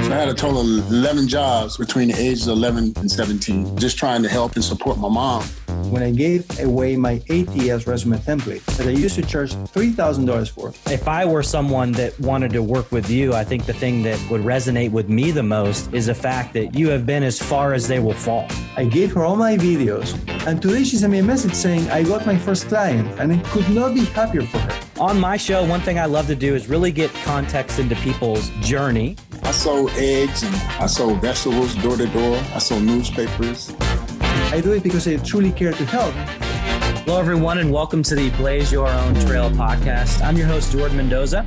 So I had a total of 11 jobs between the ages of 11 and 17, just trying to help and support my mom. When I gave away my ATS resume template that I used to charge $3,000 for. If I were someone that wanted to work with you, I think the thing that would resonate with me the most is the fact that you have been as far as they will fall. I gave her all my videos, and today she sent me a message saying I got my first client, and I could not be happier for her. On my show, one thing I love to do is really get context into people's journey. I sold eggs and I sold vegetables door to door. I sold newspapers. I do it because I truly care to help. Hello, everyone, and welcome to the Blaze Your Own Trail podcast. I'm your host, Jordan Mendoza.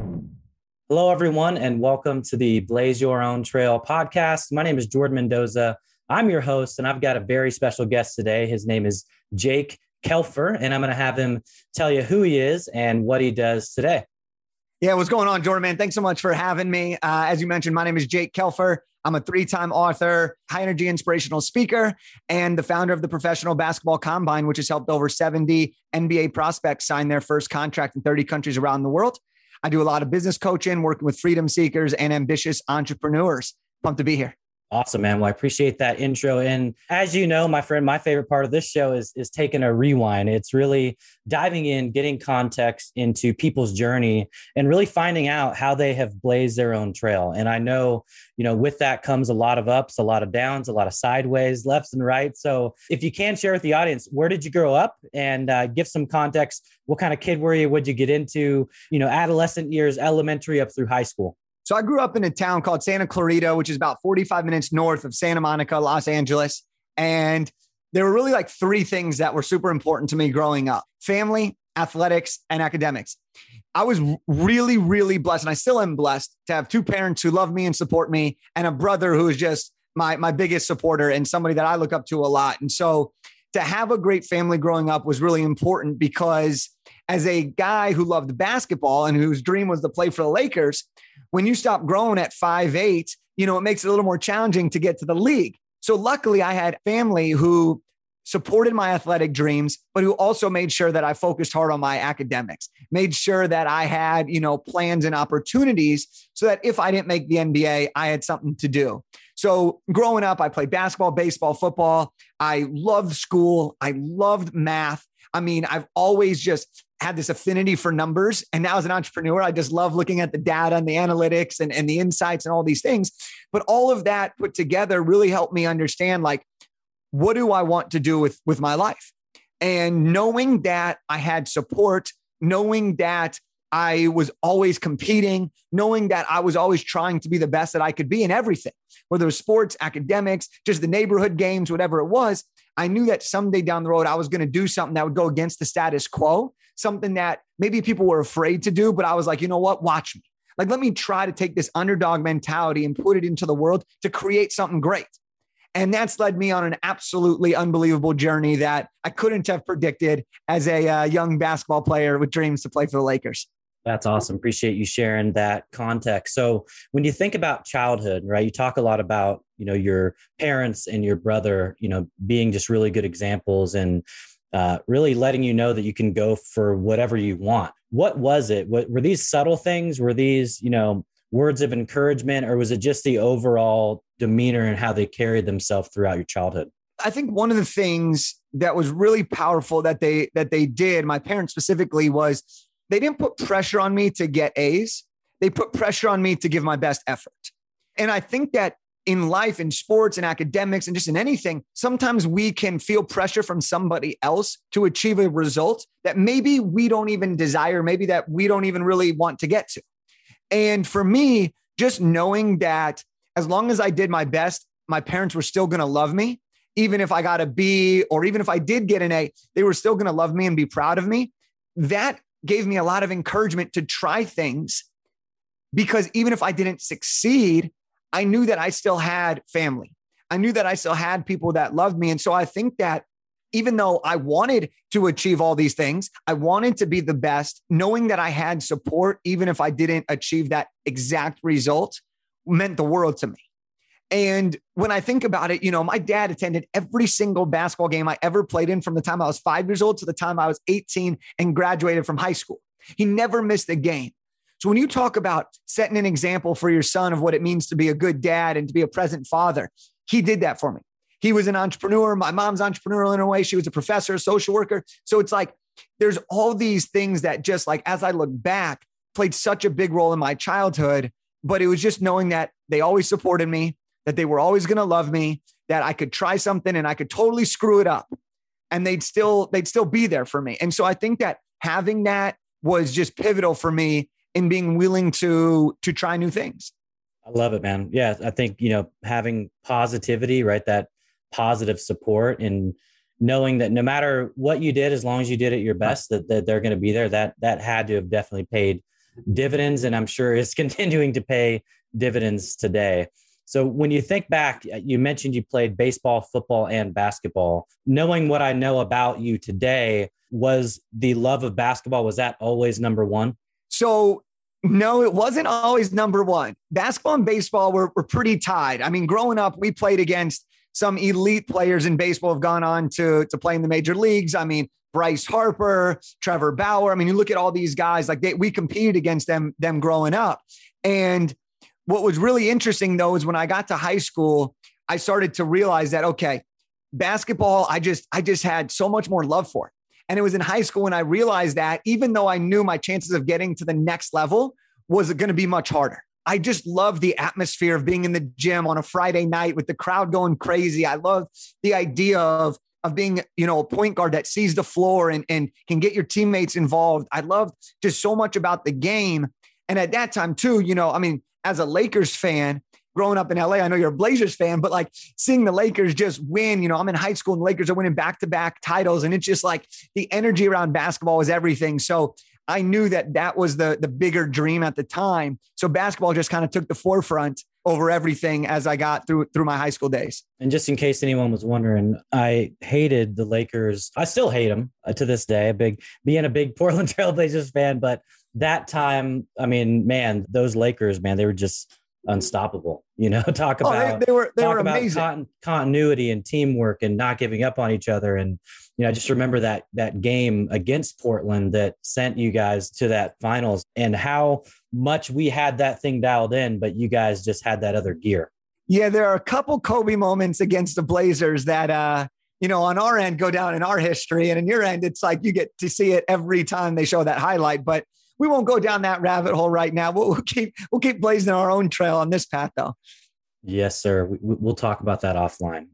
Hello, everyone, and welcome to the Blaze Your Own Trail podcast. My name is Jordan Mendoza. I'm your host, and I've got a very special guest today. His name is Jake Kelfer, and I'm going to have him tell you who he is and what he does today. Yeah, what's going on, Jordan, man? Thanks so much for having me. As you mentioned, my name is Jake Kelfer. I'm a 3-time author, high-energy inspirational speaker, and the founder of the Professional Basketball Combine, which has helped over 70 NBA prospects sign their first contract in 30 countries around the world. I do a lot of business coaching, working with freedom seekers and ambitious entrepreneurs. Pumped to be here. Awesome, man. Well, I appreciate that intro. And as you know, my friend, my favorite part of this show is taking a rewind. It's really diving in, getting context into people's journey and really finding out how they have blazed their own trail. And I know, with that comes a lot of ups, a lot of downs, a lot of sideways, lefts and rights. So if you can share with the audience, where did you grow up and give some context? What kind of kid were you? What'd you get into, adolescent years, elementary up through high school? So I grew up in a town called Santa Clarita, which is about 45 minutes north of Santa Monica, Los Angeles. And there were really like 3 things that were super important to me growing up: family, athletics, and academics. I was really, really blessed, and I still am blessed to have 2 parents who love me and support me, and a brother who is just my biggest supporter and somebody that I look up to a lot. And so to have a great family growing up was really important, because as a guy who loved basketball and whose dream was to play for the Lakers, when you stop growing at 5'8", it makes it a little more challenging to get to the league. So luckily I had family who supported my athletic dreams, but who also made sure that I focused hard on my academics, made sure that I had, plans and opportunities so that if I didn't make the NBA, I had something to do. So growing up, I played basketball, baseball, football. I loved school. I loved math. I mean, I've always just had this affinity for numbers. And now as an entrepreneur, I just love looking at the data and the analytics and the insights and all these things. But all of that put together really helped me understand, what do I want to do with my life? And knowing that I had support, knowing that I was always competing, knowing that I was always trying to be the best that I could be in everything, whether it was sports, academics, just the neighborhood games, whatever it was, I knew that someday down the road, I was going to do something that would go against the status quo, something that maybe people were afraid to do, but I was like, you know what? Watch me. Let me try to take this underdog mentality and put it into the world to create something great. And that's led me on an absolutely unbelievable journey that I couldn't have predicted as a young basketball player with dreams to play for the Lakers. That's awesome. Appreciate you sharing that context. So when you think about childhood, right, you talk a lot about, your parents and your brother, being just really good examples and really letting you know that you can go for whatever you want. What was it? Were these subtle things? Were these, words of encouragement, or was it just the overall demeanor and how they carried themselves throughout your childhood? I think one of the things that was really powerful that they did, my parents specifically, was they didn't put pressure on me to get A's. They put pressure on me to give my best effort. And I think that in life, in sports and academics and just in anything, sometimes we can feel pressure from somebody else to achieve a result that maybe we don't even desire, maybe that we don't even really want to get to. And for me, just knowing that as long as I did my best, my parents were still going to love me. Even if I got a B, or even if I did get an A, they were still going to love me and be proud of me. That gave me a lot of encouragement to try things, because even if I didn't succeed, I knew that I still had family. I knew that I still had people that loved me. And so I think that even though I wanted to achieve all these things, I wanted to be the best, knowing that I had support, even if I didn't achieve that exact result, meant the world to me. And when I think about it, my dad attended every single basketball game I ever played in from the time I was 5 years old to the time I was 18 and graduated from high school. He never missed a game. So when you talk about setting an example for your son of what it means to be a good dad and to be a present father, he did that for me. He was an entrepreneur. My mom's entrepreneurial in a way. She was a professor, a social worker. So it's like, there's all these things that just like, as I look back, played such a big role in my childhood, but it was just knowing that they always supported me, that they were always going to love me, that I could try something and I could totally screw it up and they'd still be there for me. And so I think that having that was just pivotal for me in being willing to try new things. I love it, man. Yeah. I think, having positivity, right? That positive support and knowing that no matter what you did, as long as you did it your best, that they're going to be there, that had to have definitely paid dividends. And I'm sure is continuing to pay dividends today. So when you think back, you mentioned you played baseball, football, and basketball. Knowing what I know about you today, was the love of basketball, was that always number one? So no, it wasn't always number one. Basketball and baseball were pretty tied. I mean, growing up, we played against some elite players in baseball have gone on to play in the major leagues. I mean, Bryce Harper, Trevor Bauer. I mean, you look at all these guys, like we competed against them growing up. And what was really interesting though, is when I got to high school, I started to realize that, okay, basketball, I just had so much more love for it. And it was in high school when I realized that even though I knew my chances of getting to the next level was going to be much harder. I just love the atmosphere of being in the gym on a Friday night with the crowd going crazy. I love the idea of being, a point guard that sees the floor and can get your teammates involved. I love just so much about the game. And at that time too, as a Lakers fan, growing up in LA, I know you're a Blazers fan, but like seeing the Lakers just win, I'm in high school and the Lakers are winning back-to-back titles. And it's just like the energy around basketball was everything. So I knew that was the bigger dream at the time. So basketball just kind of took the forefront over everything as I got through my high school days. And just in case anyone was wondering, I hated the Lakers. I still hate them to this day, being a big Portland Trail Blazers fan. But that time, I mean, man, those Lakers, man, they were just unstoppable. Talk about they were amazing. Continuity and teamwork and not giving up on each other. And I just remember that game against Portland that sent you guys to that finals, and how much we had that thing dialed in, but you guys just had that other gear. Yeah, there are a couple Kobe moments against the Blazers that on our end go down in our history, and in your end, it's like you get to see it every time they show that highlight. But we won't go down that rabbit hole right now. We'll keep blazing our own trail on this path, though. Yes, sir. We'll talk about that offline.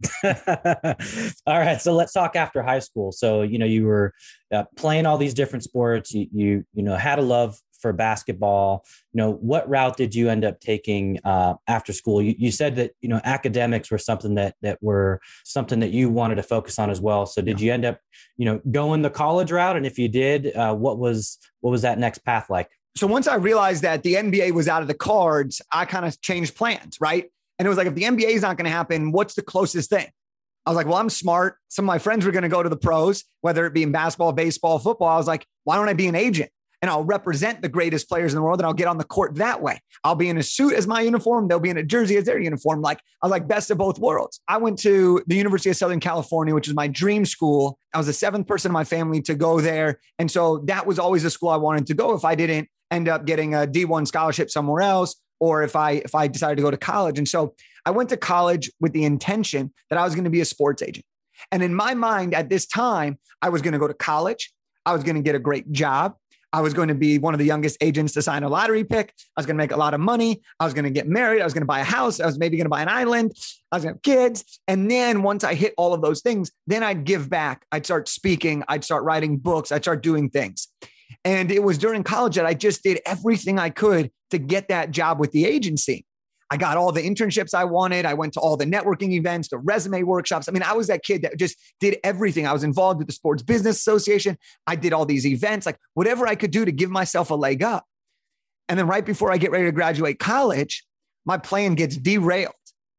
All right. So let's talk after high school. So, you were playing all these different sports. You had a love for basketball. What route did you end up taking after school? You said that, academics were something that were something that you wanted to focus on as well. So did you end up, going the college route? And if you did, what was that next path like? So once I realized that the NBA was out of the cards, I kind of changed plans, right? And it was like, if the NBA is not going to happen, what's the closest thing? I was like, well, I'm smart. Some of my friends were going to go to the pros, whether it be in basketball, baseball, football. I was like, why don't I be an agent? And I'll represent the greatest players in the world and I'll get on the court that way. I'll be in a suit as my uniform. They'll be in a jersey as their uniform. Like, I was like, best of both worlds. I went to the University of Southern California, which is my dream school. I was the seventh person in my family to go there. And so that was always the school I wanted to go if I didn't end up getting a D1 scholarship somewhere else, or if I decided to go to college. And so I went to college with the intention that I was going to be a sports agent. And in my mind at this time, I was going to go to college. I was going to get a great job. I was going to be one of the youngest agents to sign a lottery pick. I was going to make a lot of money. I was going to get married. I was going to buy a house. I was maybe going to buy an island. I was going to have kids. And then once I hit all of those things, then I'd give back. I'd start speaking. I'd start writing books. I'd start doing things. And it was during college that I just did everything I could to get that job with the agency. I got all the internships I wanted. I went to all the networking events, the resume workshops. I mean, I was that kid that just did everything. I was involved with the Sports Business Association. I did all these events, like whatever I could do to give myself a leg up. And then right before I get ready to graduate college, my plan gets derailed.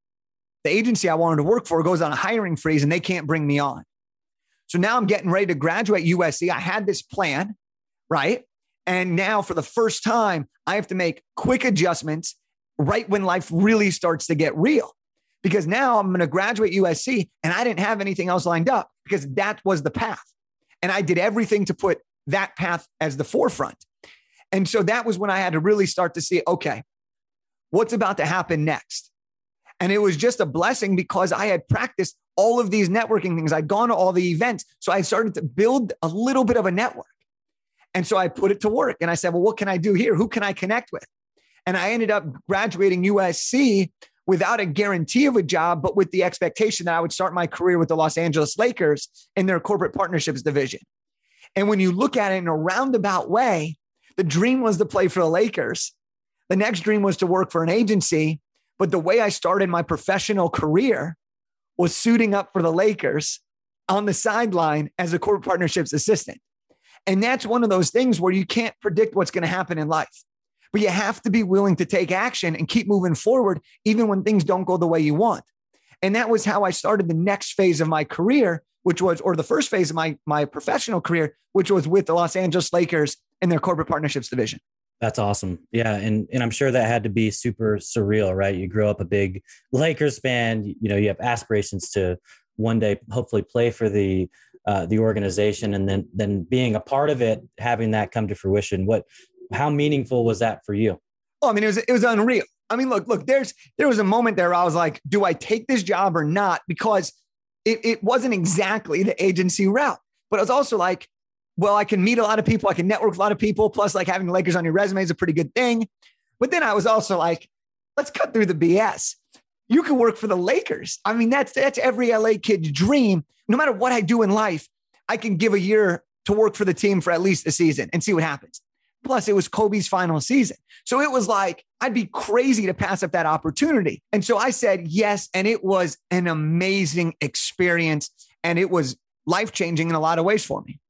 The agency I wanted to work for goes on a hiring freeze and they can't bring me on. So now I'm getting ready to graduate USC. I had this plan, right? And now for the first time, I have to make quick adjustments right when life really starts to get real, because now I'm going to graduate USC and I didn't have anything else lined up because that was the path. And I did everything to put that path as the forefront. And so that was when I had to really start to see, okay, what's about to happen next? And it was just a blessing because I had practiced all of these networking things. I'd gone to all the events. So I started to build a little bit of a network. And so I put it to work and I said, well, what can I do here? Who can I connect with? And I ended up graduating USC without a guarantee of a job, but with the expectation that I would start my career with the Los Angeles Lakers in their corporate partnerships division. And when you look at it in a roundabout way, the dream was to play for the Lakers. The next dream was to work for an agency. But the way I started my professional career was suiting up for the Lakers on the sideline as a corporate partnerships assistant. And that's one of those things where you can't predict what's going to happen in life, but you have to be willing to take action and keep moving forward, even when things don't go the way you want. And that was how I started the next phase of my career, which was, or the first phase of my professional career, which was with the Los Angeles Lakers in their corporate partnerships division. That's awesome. Yeah. And I'm sure that had to be super surreal, right? You grew up a big Lakers fan, you have aspirations to one day hopefully play for the organization, and then being a part of it, having that come to fruition. How meaningful was that for you? Well, I mean, it was unreal. I mean, look, there was a moment there I was like, do I take this job or not? Because it wasn't exactly the agency route, but I was also like, well, I can meet a lot of people. I can network with a lot of people. Plus, like, having the Lakers on your resume is a pretty good thing. But then I was also like, let's cut through the BS. You can work for the Lakers. I mean, that's every LA kid's dream. No matter what I do in life, I can give a year to work for the team for at least a season and see what happens. Plus, it was Kobe's final season. So it was like, I'd be crazy to pass up that opportunity. And so I said yes. And it was an amazing experience. And it was life-changing in a lot of ways for me.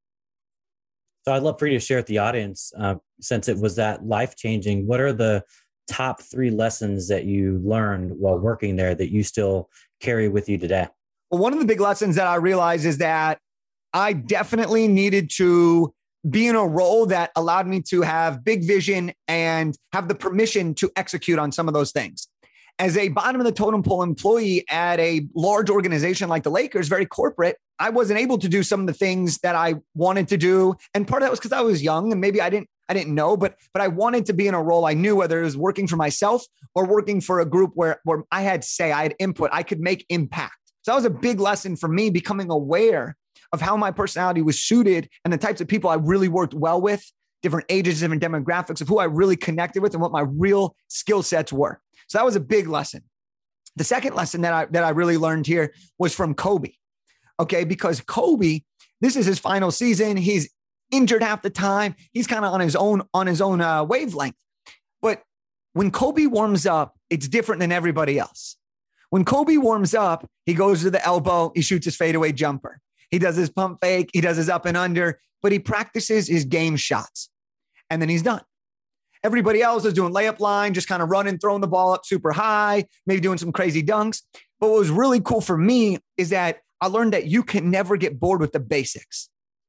So I'd love for you to share with the audience, since it was that life-changing, what are the top 3 lessons that you learned while working there that you still carry with you today? Well, one of the big lessons that I realized is that I definitely needed to be in a role that allowed me to have big vision and have the permission to execute on some of those things. As a bottom of the totem pole employee at a large organization like the Lakers, very corporate, I wasn't able to do some of the things that I wanted to do. And part of that was because I was young and maybe I didn't know, but I wanted to be in a role I knew, whether it was working for myself or working for a group where I had say, I had input, I could make impact. So that was a big lesson for me, becoming aware of how my personality was suited and the types of people I really worked well with, different ages, different demographics of who I really connected with and what my real skill sets were. So that was a big lesson. The second lesson that I really learned here was from Kobe. Okay, because Kobe, this is his final season. He's injured half the time. He's kind of on his own wavelength. But when Kobe warms up, it's different than everybody else. When Kobe warms up, he goes to the elbow, he shoots his fadeaway jumper. He does his pump fake, he does his up and under, but he practices his game shots. And then he's done. Everybody else is doing layup line, just kind of running, throwing the ball up super high, maybe doing some crazy dunks. But what was really cool for me is that I learned that you can never get bored with the basics.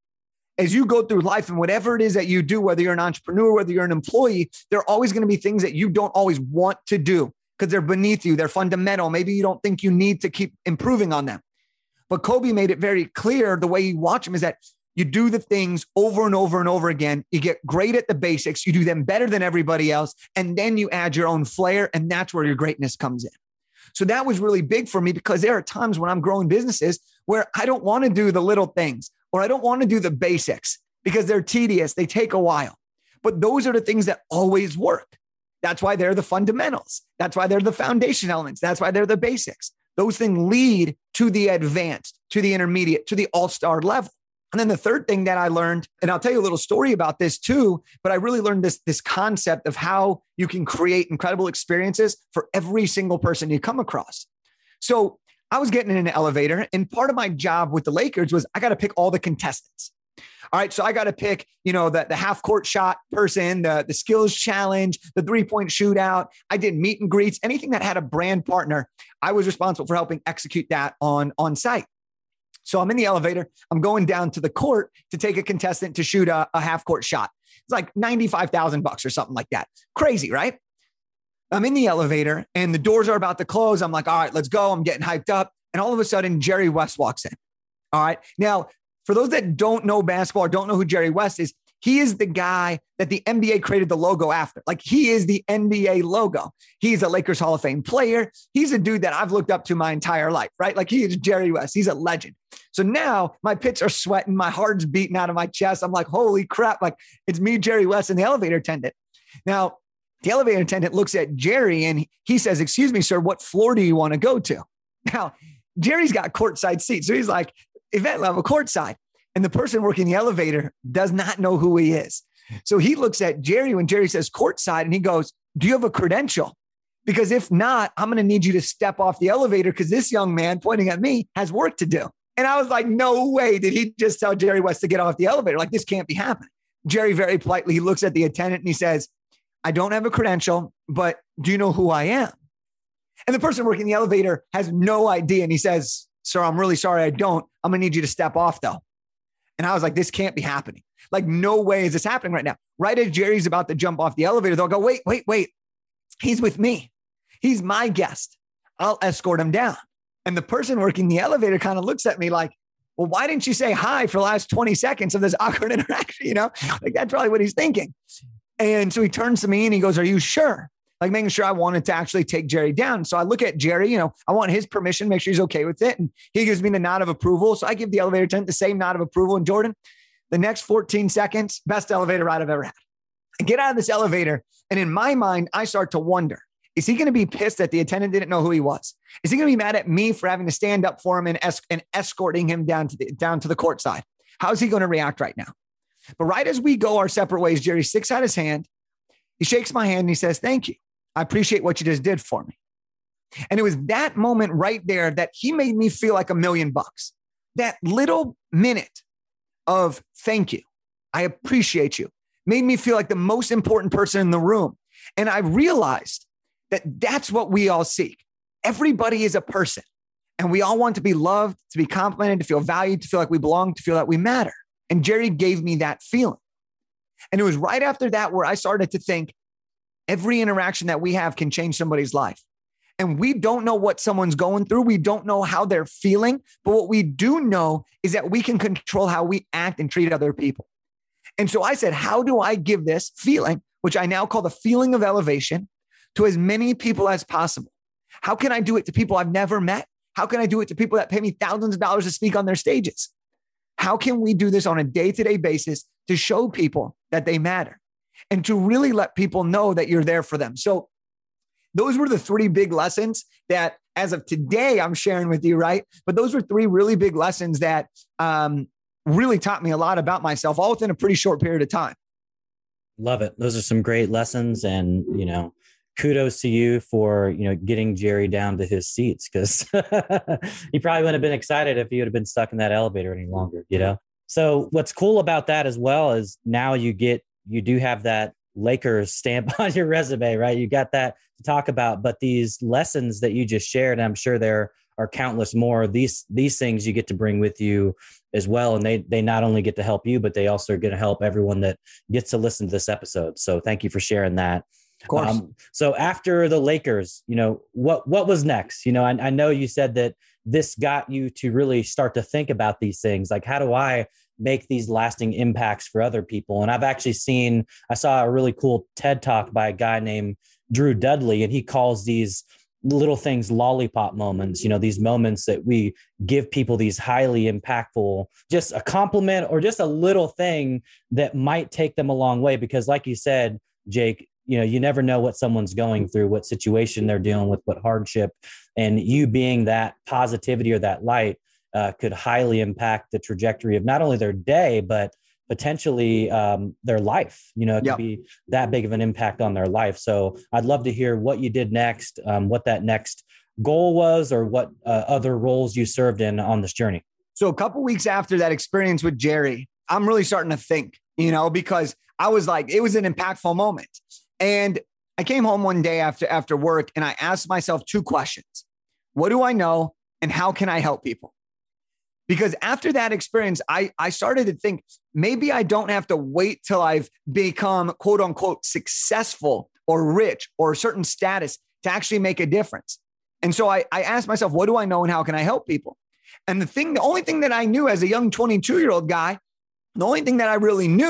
As you go through life and whatever it is that you do, whether you're an entrepreneur, whether you're an employee, there are always going to be things that you don't always want to do because they're beneath you. They're fundamental. Maybe you don't think you need to keep improving on them. But Kobe made it very clear, the way you watch him, is that you do the things over and over and over again. You get great at the basics. You do them better than everybody else. And then you add your own flair. And that's where your greatness comes in. So that was really big for me because there are times when I'm growing businesses where I don't want to do the little things or I don't want to do the basics because they're tedious. They take a while. But those are the things that always work. That's why they're the fundamentals. That's why they're the foundation elements. That's why they're the basics. Those things lead to the advanced, to the intermediate, to the all-star level. And then the third thing that I learned, and I'll tell you a little story about this too, but I really learned this concept of how you can create incredible experiences for every single person you come across. So I was getting in an elevator, and part of my job with the Lakers was I got to pick all the contestants. All right. So I got to pick, the half court shot person, the skills challenge, the 3-point shootout. I did meet and greets, anything that had a brand partner. I was responsible for helping execute that on site. So I'm in the elevator. I'm going down to the court to take a contestant to shoot a half court shot. It's like $95,000 or something like that. Crazy, right? I'm in the elevator and the doors are about to close. I'm like, all right, let's go. I'm getting hyped up. And all of a sudden, Jerry West walks in. All right. Now, for those that don't know basketball or don't know who Jerry West is, He is the guy that the NBA created the logo after. Like, he is the NBA logo. He's a Lakers Hall of Fame player. He's a dude that I've looked up to my entire life, right? Like, he is Jerry West. He's a legend. So now my pits are sweating. My heart's beating out of my chest. I'm like, holy crap. Like, it's me, Jerry West, and the elevator attendant. Now, the elevator attendant looks at Jerry and he says, excuse me, sir, what floor do you want to go to? Now, Jerry's got courtside seats. So he's like, event level courtside. And the person working the elevator does not know who he is. So he looks at Jerry when Jerry says courtside and he goes, do you have a credential? Because if not, I'm going to need you to step off the elevator because this young man pointing at me has work to do. And I was like, no way did he just tell Jerry West to get off the elevator? Like, this can't be happening. Jerry very politely, he looks at the attendant and he says, I don't have a credential, but do you know who I am? And the person working the elevator has no idea. And he says, sir, I'm really sorry. I don't. I'm going to need you to step off though. And I was like, this can't be happening. Like, no way is this happening right now. Right as Jerry's about to jump off the elevator, they'll go, wait. He's with me. He's my guest. I'll escort him down. And the person working the elevator kind of looks at me like, well, why didn't you say hi for the last 20 seconds of this awkward interaction? You know, like, that's probably what he's thinking. And so he turns to me and he goes, are you sure? Like, making sure I wanted to actually take Jerry down. So I look at Jerry, you know, I want his permission, make sure he's okay with it. And he gives me the nod of approval. So I give the elevator attendant the same nod of approval. And Jordan, the next 14 seconds, best elevator ride I've ever had. I get out of this elevator. And in my mind, I start to wonder, is he going to be pissed that the attendant didn't know who he was? Is he going to be mad at me for having to stand up for him and escorting him down to the court side? How is he going to react right now? But right as we go our separate ways, Jerry sticks out his hand. He shakes my hand and he says, thank you. I appreciate what you just did for me. And it was that moment right there that he made me feel like $1 million. That little minute of thank you, I appreciate you, made me feel like the most important person in the room. And I realized that that's what we all seek. Everybody is a person. And we all want to be loved, to be complimented, to feel valued, to feel like we belong, to feel that we matter. And Jerry gave me that feeling. And it was right after that where I started to think, every interaction that we have can change somebody's life. And we don't know what someone's going through. We don't know how they're feeling. But what we do know is that we can control how we act and treat other people. And so I said, how do I give this feeling, which I now call the feeling of elevation, to as many people as possible? How can I do it to people I've never met? How can I do it to people that pay me thousands of dollars to speak on their stages? How can we do this on a day-to-day basis to show people that they matter and to really let people know that you're there for them? So those were the 3 big lessons that as of today, I'm sharing with you, right? But those were 3 really big lessons that really taught me a lot about myself, all within a pretty short period of time. Love it. Those are some great lessons. And, you know, kudos to you for, you know, getting Jerry down to his seats, because he probably wouldn't have been excited if he would have been stuck in that elevator any longer, you know? So what's cool about that as well is now you do have that Lakers stamp on your resume, right? You got that to talk about, but these lessons that you just shared, and I'm sure there are countless more of these things you get to bring with you as well. And they not only get to help you, but they also are going to help everyone that gets to listen to this episode. So thank you for sharing that. Of course. So after the Lakers, you know, what was next? You know, I know you said that this got you to really start to think about these things. Like, how do I make these lasting impacts for other people? And I've actually I saw a really cool TED talk by a guy named Drew Dudley, and he calls these little things lollipop moments, you know, these moments that we give people, these highly impactful, just a compliment or just a little thing that might take them a long way. Because like you said, Jake, you know, you never know what someone's going through, what situation they're dealing with, what hardship, and you being that positivity or that light could highly impact the trajectory of not only their day, but potentially their life. You know, it could be that big of an impact on their life. So I'd love to hear what you did next, what that next goal was, or what other roles you served in on this journey. So a couple of weeks after that experience with Jerry, I'm really starting to think, you know, because I was like, it was an impactful moment. And I came home one day after work and I asked myself 2 questions. What do I know? And how can I help people? Because after that experience, I started to think, maybe I don't have to wait till I've become quote unquote successful or rich or a certain status to actually make a difference. And so I asked myself, what do I know and how can I help people? And the only thing that I knew as a young 22-year-old guy, the only thing that I really knew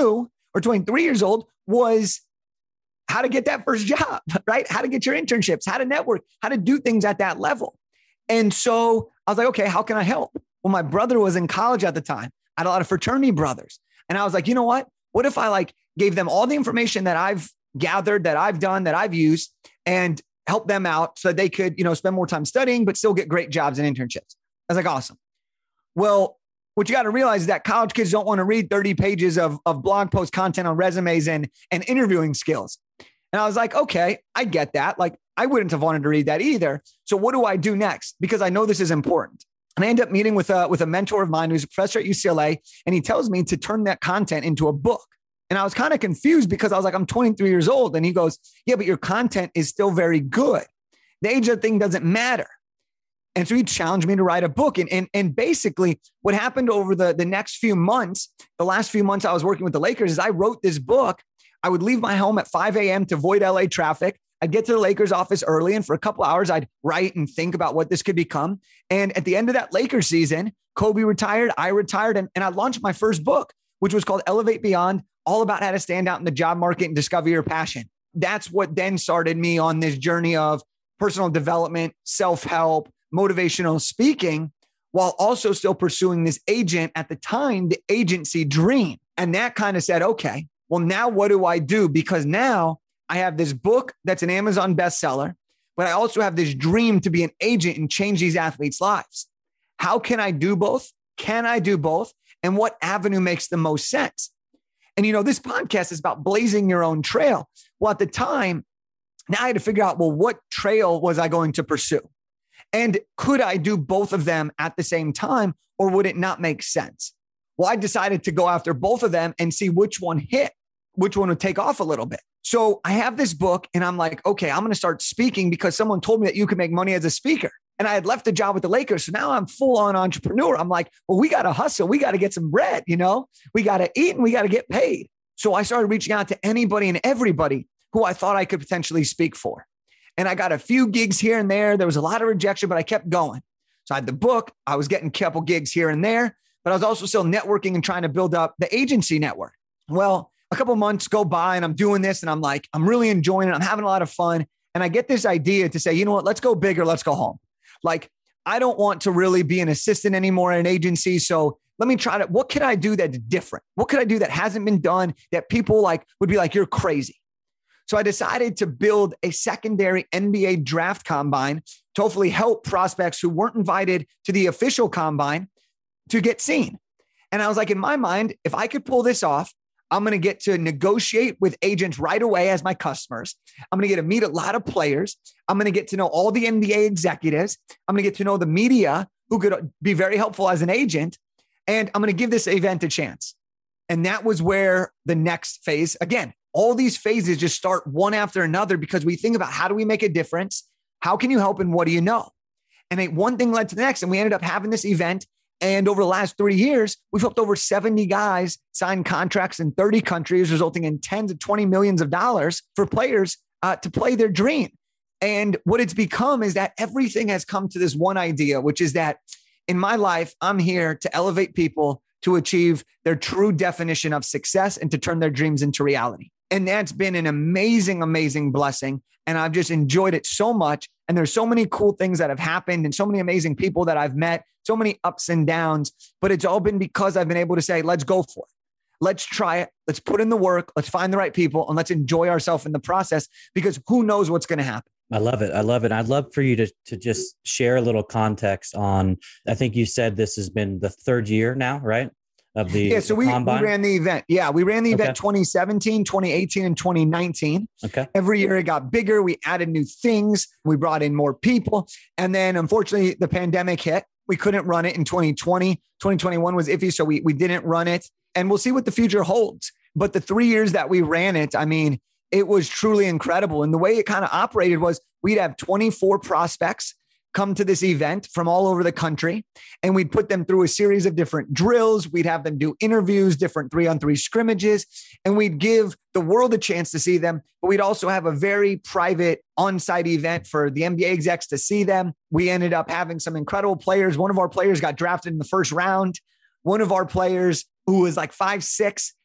or 23 years old was how to get that first job, right? How to get your internships, how to network, how to do things at that level. And so I was like, okay, how can I help? Well, my brother was in college at the time. I had a lot of fraternity brothers. And I was like, you know what? What if I like gave them all the information that I've gathered, that I've done, that I've used, and help them out so they could, spend more time studying, but still get great jobs and internships. I was like, awesome. Well, what you got to realize is that college kids don't want to read 30 pages of blog post content on resumes and interviewing skills. And I was like, okay, I get that. Like, I wouldn't have wanted to read that either. So what do I do next? Because I know this is important. And I end up meeting with a mentor of mine who's a professor at UCLA. And he tells me to turn that content into a book. And I was kind of confused because I was like, I'm 23 years old. And he goes, yeah, but your content is still very good. The age of the thing doesn't matter. And so he challenged me to write a book. And basically what happened over the next few months, the last few months I was working with the Lakers, is I wrote this book. I would leave my home at 5 a.m. to avoid LA traffic. I'd get to the Lakers office early, and for a couple hours, I'd write and think about what this could become. And at the end of that Lakers season, Kobe retired, I retired, and I launched my first book, which was called Elevate Beyond, all about how to stand out in the job market and discover your passion. That's what then started me on this journey of personal development, self-help, motivational speaking, while also still pursuing this agent, at the time, the agency dream. And that kind of said, okay, well, now what do I do? Because now I have this book that's an Amazon bestseller, but I also have this dream to be an agent and change these athletes' lives. How can I do both? Can I do both? And what avenue makes the most sense? And, this podcast is about blazing your own trail. Well, at the time, now I had to figure out, well, what trail was I going to pursue? And could I do both of them at the same time, or would it not make sense? Well, I decided to go after both of them and see which one hit, which one would take off a little bit. So I have this book and I'm like, okay, I'm going to start speaking because someone told me that you could make money as a speaker. And I had left a job with the Lakers. So now I'm full on entrepreneur. I'm like, well, we got to hustle. We got to get some bread, we got to eat and we got to get paid. So I started reaching out to anybody and everybody who I thought I could potentially speak for. And I got a few gigs here and there. There was a lot of rejection, but I kept going. So I had the book. I was getting a couple gigs here and there, but I was also still networking and trying to build up the agency network. Well, a couple of months go by and I'm doing this and I'm like, I'm really enjoying it. I'm having a lot of fun. And I get this idea to say, you know what, let's go bigger. Let's go home. Like, I don't want to really be an assistant anymore in an agency. So let me try to, what can I do that's different? What could I do that hasn't been done that people would be like, you're crazy. So I decided to build a secondary NBA draft combine to hopefully help prospects who weren't invited to the official combine to get seen. And I was like, in my mind, if I could pull this off, I'm going to get to negotiate with agents right away as my customers. I'm going to get to meet a lot of players. I'm going to get to know all the NBA executives. I'm going to get to know the media who could be very helpful as an agent. And I'm going to give this event a chance. And that was where the next phase, again, all these phases just start one after another because we think about how do we make a difference? How can you help? And what do you know? And one thing led to the next. And we ended up having this event. And over the last 3 years, we've helped over 70 guys sign contracts in 30 countries, resulting in tens of 20 millions of dollars for players to play their dream. And what it's become is that everything has come to this one idea, which is that in my life, I'm here to elevate people to achieve their true definition of success and to turn their dreams into reality. And that's been an amazing, amazing blessing. And I've just enjoyed it so much. And there's so many cool things that have happened and so many amazing people that I've met, so many ups and downs, but it's all been because I've been able to say, let's go for it. Let's try it. Let's put in the work. Let's find the right people and let's enjoy ourselves in the process because who knows what's going to happen. I love it. I love it. I'd love for you to just share a little context on, I think you said this has been the third year now, right? Of the, so we ran the event. Yeah, we ran the event 2017, 2018, and 2019. Okay. Every year it got bigger. We added new things. We brought in more people. And then unfortunately the pandemic hit. We couldn't run it in 2020. 2021 was iffy. So we didn't run it. And we'll see what the future holds. But the 3 years that we ran it, I mean, it was truly incredible. And the way it kind of operated was we'd have 24 prospects come to this event from all over the country. And we'd put them through a series of different drills. We'd have them do interviews, different 3-on-3 scrimmages, and we'd give the world a chance to see them. But we'd also have a very private on-site event for the NBA execs to see them. We ended up having some incredible players. One of our players got drafted in the first round. One of our players who was like 5'6",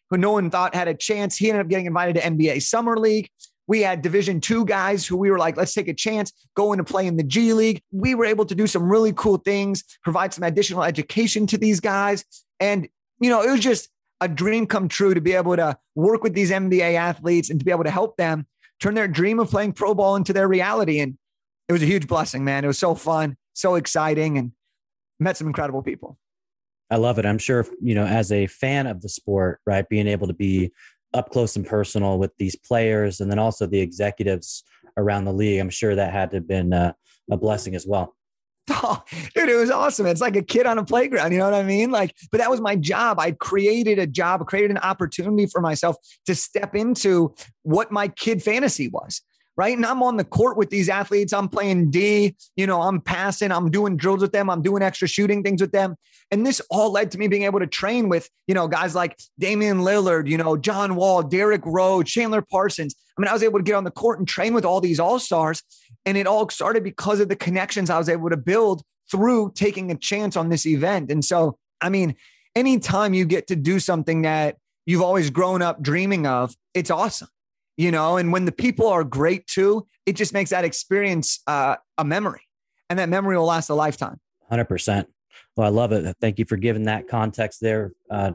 who no one thought had a chance. He ended up getting invited to NBA Summer League. We had Division II guys who we were like, let's take a chance, go in to play in the G League. We were able to do some really cool things, provide some additional education to these guys. And, you know, it was just a dream come true to be able to work with these NBA athletes and to be able to help them turn their dream of playing pro ball into their reality. And it was a huge blessing, man. It was so fun, so exciting, and met some incredible people. I love it. I'm sure, you know, as a fan of the sport, right, being able to be up close and personal with these players and then also the executives around the league, I'm sure that had to have been a blessing as well. Oh, dude, it was awesome. It's like a kid on a playground. You know what I mean? Like, but that was my job. I created a job, created an opportunity for myself to step into what my kid fantasy was. Right. And I'm on the court with these athletes. I'm playing D, you know, I'm passing, I'm doing drills with them. I'm doing extra shooting things with them. And this all led to me being able to train with, you know, guys like Damian Lillard, you know, John Wall, Derrick Rose, Chandler Parsons. I mean, I was able to get on the court and train with all these all-stars. And it all started because of the connections I was able to build through taking a chance on this event. And so, I mean, anytime you get to do something that you've always grown up dreaming of, it's awesome. You know, and when the people are great too, it just makes that experience a memory, and that memory will last a lifetime. 100%. Well, I love it. Thank you for giving that context there.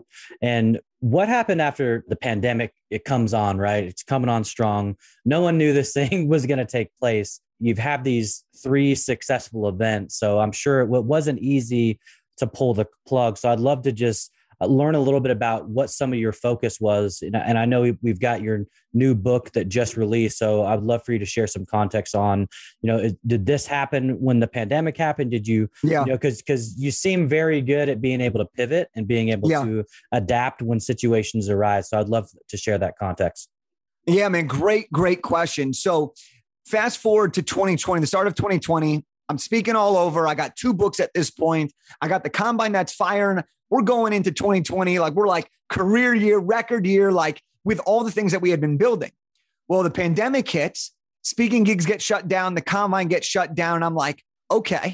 And what happened after the pandemic? It comes on, right? It's coming on strong. No one knew this thing was going to take place. You've had these 3 successful events. So I'm sure it wasn't easy to pull the plug. So I'd love to just learn a little bit about what some of your focus was. And I know we've got your new book that just released. So I'd love for you to share some context on, you know, did this happen when the pandemic happened? Did you, you know, because you seem very good at being able to pivot and being able to adapt when situations arise. So I'd love to share that context. Yeah, man. Great question. So fast forward to 2020, the start of 2020, I'm speaking all over. I got 2 books at this point. I got the combine that's firing. We're going into 2020. Like we're like career year, record year, like with all the things that we had been building. Well, the pandemic hits, speaking gigs get shut down. The combine gets shut down. I'm like, okay,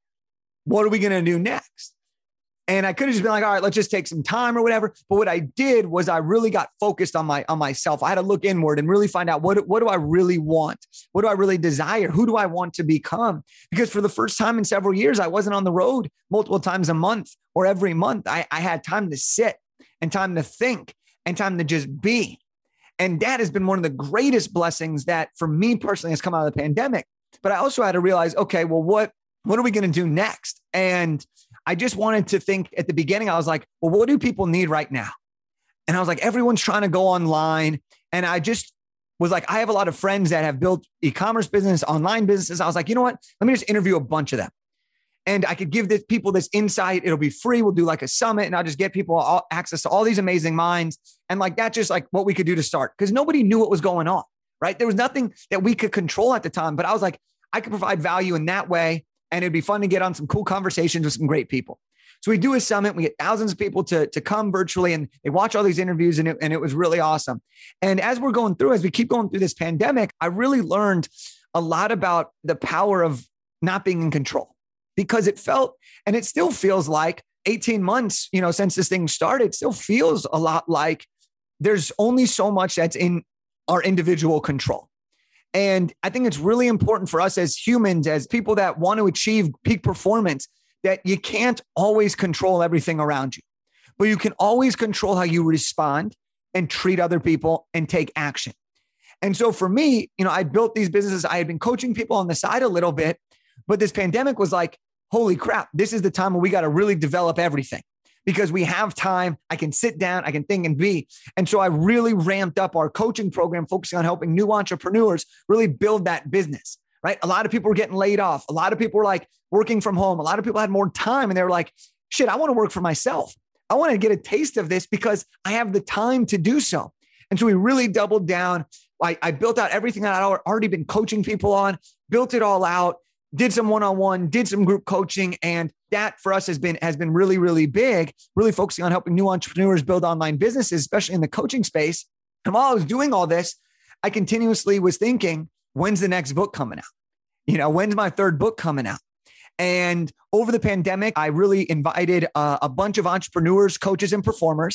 what are we going to do next? And I could have just been like, all right, let's just take some time or whatever. But what I did was I really got focused on myself. I had to look inward and really find out what do I really want? What do I really desire? Who do I want to become? Because for the first time in several years, I wasn't on the road multiple times a month or every month. I had time to sit and time to think and time to just be. And that has been one of the greatest blessings that for me personally has come out of the pandemic. But I also had to realize, okay, well, what are we going to do next? And I just wanted to think at the beginning, I was like, well, what do people need right now? And I was like, everyone's trying to go online. And I just was like, I have a lot of friends that have built e-commerce business, online businesses. I was like, you know what? Let me just interview a bunch of them. And I could give people this insight. It'll be free. We'll do like a summit and I'll just get people access to all these amazing minds. And like, that's just like what we could do to start because nobody knew what was going on, right? There was nothing that we could control at the time, but I was like, I could provide value in that way. And it'd be fun to get on some cool conversations with some great people. So we do a summit. We get thousands of people to come virtually and they watch all these interviews and it was really awesome. And as we're going through, as we keep going through this pandemic, I really learned a lot about the power of not being in control because it felt, and it still feels like 18 months, you know, since this thing started, it still feels a lot like there's only so much that's in our individual control. And I think it's really important for us as humans, as people that want to achieve peak performance, that you can't always control everything around you, but you can always control how you respond and treat other people and take action. And so for me, you know, I built these businesses. I had been coaching people on the side a little bit, but this pandemic was like, holy crap, this is the time where we got to really develop everything. Because we have time, I can sit down, I can think and be. And so I really ramped up our coaching program, focusing on helping new entrepreneurs really build that business, right? A lot of people were getting laid off. A lot of people were like working from home. A lot of people had more time and they were like, shit, I want to work for myself. I want to get a taste of this because I have the time to do so. And so we really doubled down. I built out everything that I'd already been coaching people on, built it all out, did some one-on-one, did some group coaching. And that for us has been really, really big, really focusing on helping new entrepreneurs build online businesses, especially in the coaching space. And while I was doing all this, I continuously was thinking, when's the next book coming out? You know, when's my 3rd book coming out? And over the pandemic, I really invited a bunch of entrepreneurs, coaches, and performers.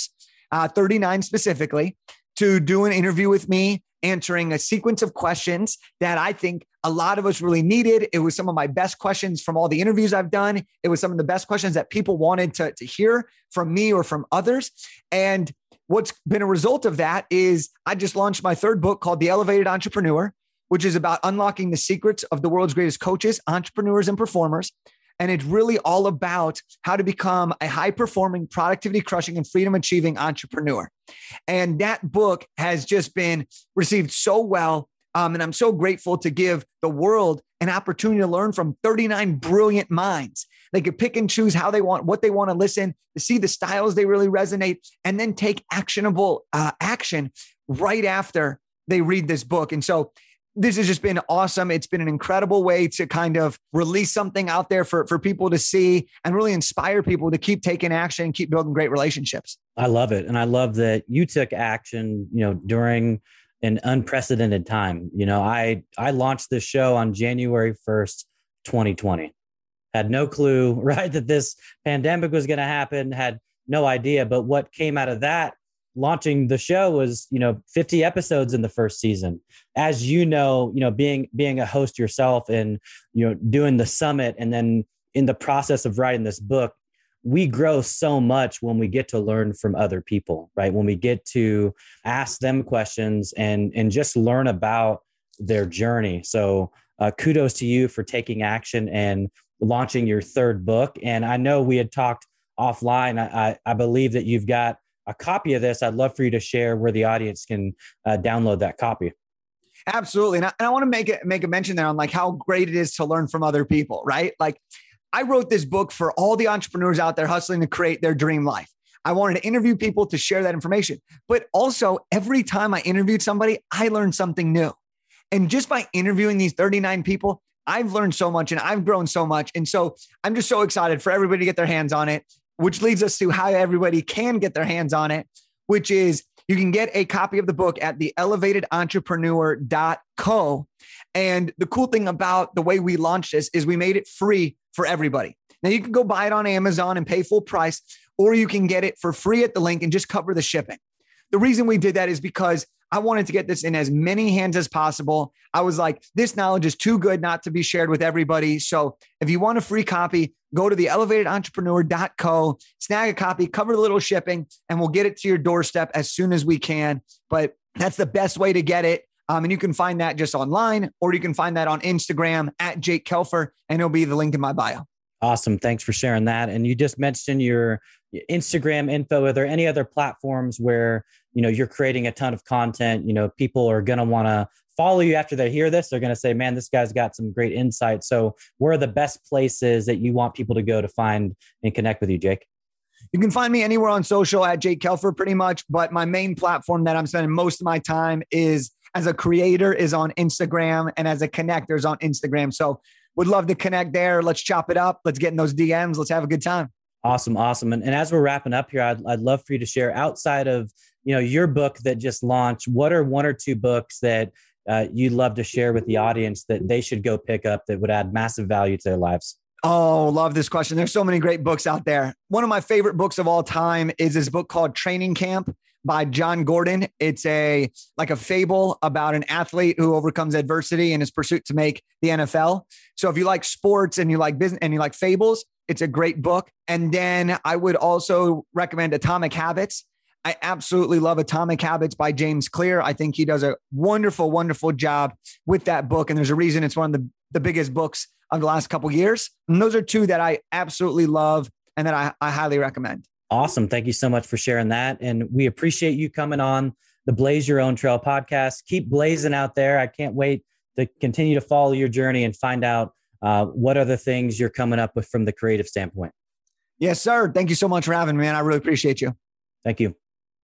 39 specifically, to do an interview with me, answering a sequence of questions that I think a lot of us really needed. It was some of my best questions from all the interviews I've done. It was some of the best questions that people wanted to hear from me or from others. And what's been a result of that is I just launched my third book called The Elevated Entrepreneur, which is about unlocking the secrets of the world's greatest coaches, entrepreneurs, and performers. And it's really all about how to become a high-performing, productivity-crushing, and freedom-achieving entrepreneur. And that book has just been received so well. And I'm so grateful to give the world an opportunity to learn from 39 brilliant minds. They could pick and choose how they want, what they want to listen, to see the styles they really resonate, and then take actionable action right after they read this book. And so this has just been awesome. It's been an incredible way to kind of release something out there for people to see and really inspire people to keep taking action and keep building great relationships. I love it. And I love that you took action, during an unprecedented time. I launched this show on January 1st, 2020. Had no clue, right, that this pandemic was going to happen, had no idea. But what came out of that launching the show was, 50 episodes in the first season. As being a host yourself and, doing the summit and then in the process of writing this book, we grow so much when we get to learn from other people, right? When we get to ask them questions and just learn about their journey. So kudos to you for taking action and launching your third book. And I know we had talked offline. I believe that you've got a copy of this. I'd love for you to share where the audience can download that copy. Absolutely. And I want to make a mention there on like how great it is to learn from other people, right? Like I wrote this book for all the entrepreneurs out there hustling to create their dream life. I wanted to interview people to share that information, but also every time I interviewed somebody, I learned something new. And just by interviewing these 39 people, I've learned so much and I've grown so much. And so I'm just so excited for everybody to get their hands on it, which leads us to how everybody can get their hands on it, which is you can get a copy of the book at theelevatedentrepreneur.co. And the cool thing about the way we launched this is we made it free for everybody. Now you can go buy it on Amazon and pay full price, or you can get it for free at the link and just cover the shipping. The reason we did that is because I wanted to get this in as many hands as possible. I was like, this knowledge is too good not to be shared with everybody. So if you want a free copy, go to theelevatedentrepreneur.co, snag a copy, cover the little shipping, and we'll get it to your doorstep as soon as we can. But that's the best way to get it. And you can find that just online, or you can find that on Instagram at Jake Kelfer, and it'll be the link in my bio. Awesome. Thanks for sharing that. And you just mentioned your Instagram info. Are there any other platforms where, you're creating a ton of content? People are going to want to follow you after they hear this. They're going to say, man, this guy's got some great insight. So where are the best places that you want people to go to find and connect with you, Jake? You can find me anywhere on social at Jake Kelfer pretty much. But my main platform that I'm spending most of my time is as a creator is on Instagram, and as a connector is on Instagram. So would love to connect there. Let's chop it up. Let's get in those DMs. Let's have a good time. Awesome. And as we're wrapping up here, I'd love for you to share outside of, your book that just launched, what are one or two books that you'd love to share with the audience that they should go pick up that would add massive value to their lives? Oh, love this question. There's so many great books out there. One of my favorite books of all time is this book called Training Camp by John Gordon. It's a fable about an athlete who overcomes adversity in his pursuit to make the NFL. So if you like sports and you like business and you like fables, it's a great book. And then I would also recommend Atomic Habits. I absolutely love Atomic Habits by James Clear. I think he does a wonderful, wonderful job with that book. And there's a reason it's one of the biggest books of the last couple of years. And those are two that I absolutely love and that I highly recommend. Awesome. Thank you so much for sharing that. And we appreciate you coming on the Blaze Your Own Trail podcast. Keep blazing out there. I can't wait to continue to follow your journey and find out what other things you're coming up with from the creative standpoint. Yes, sir. Thank you so much for having me, man. I really appreciate you. Thank you.